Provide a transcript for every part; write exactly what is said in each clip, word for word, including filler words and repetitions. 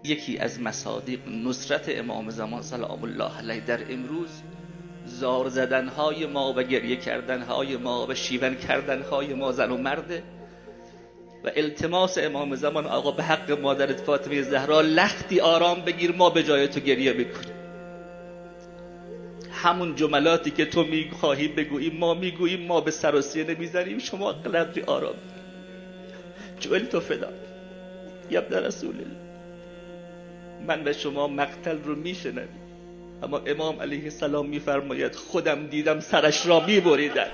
یکی از مصادیق نصرت امام زمان سلام الله علیه در امروز زار زدنهای ما و گریه کردنهای ما و شیون کردنهای ما زن و مرده و التماس امام زمان آقا به حق مادرت فاطمه زهرا لختی آرام بگیر، ما به جای تو گریه بکنیم. همون جملاتی که تو میخواهی بگویی ما میگوییم، ما به سر و سینه میزنیم، شما قدری آرام. جعلت فداک یا ابن رسول الله. من و شما مقتل رو میشنویم، اما امام علیه السلام میفرماید خودم دیدم سرش را میبریدن.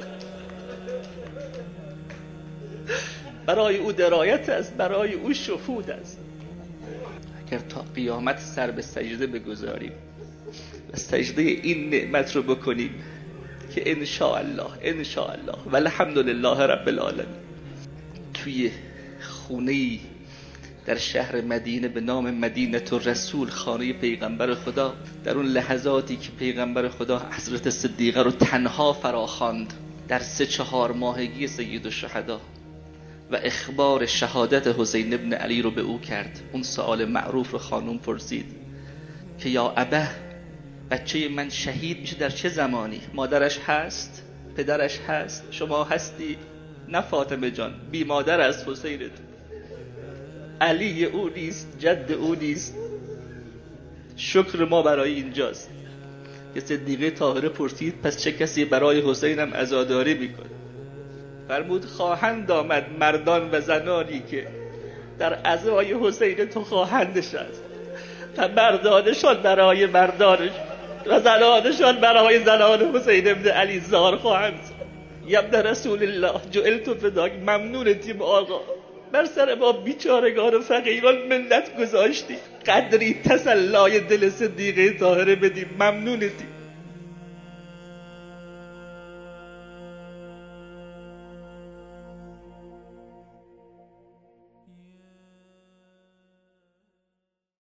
برای او درایت است، برای او شهود است. اگر تا قیامت سر به سجده بگذاریم و سجده این نعمت رو بکنیم که انشاءالله انشاءالله و الحمدلله رب العالمین توی خونه‌ای در شهر مدینه به نام مدینه الرسول، خانه پیغمبر خدا، در اون لحظاتی که پیغمبر خدا حضرت صدیقه رو تنها فراخواند در سه چهار ماهگی سید الشهدا و اخبار شهادت حسین ابن علی رو به او کرد، اون سوال معروف رو خانوم پرسید که یا ابه، بچه من شهید میشه در چه زمانی؟ مادرش هست؟ پدرش هست؟ شما هستی؟ نه فاطمه جان، بی مادر از حسین، علی او نیست، جد او نیست. شکر ما برای اینجاست که صدیقه طاهره پرسید پس چه کسی برای حسینم عزاداری میکنه؟ فرمود خواهند آمد مردان و زنانی که در عزای حسین تو خواهندش است و مردانشان برای مردانش و زنانشان برای زنان حسین ابن علی زار خواهند. یا ابن رسول الله جعلت فداک. ممنونتیم آقا، بر سر ما بیچارگان و فقیران منت گذاشتی، قدری تسلای دل صدیقه طاهره بدیم. ممنونتیم.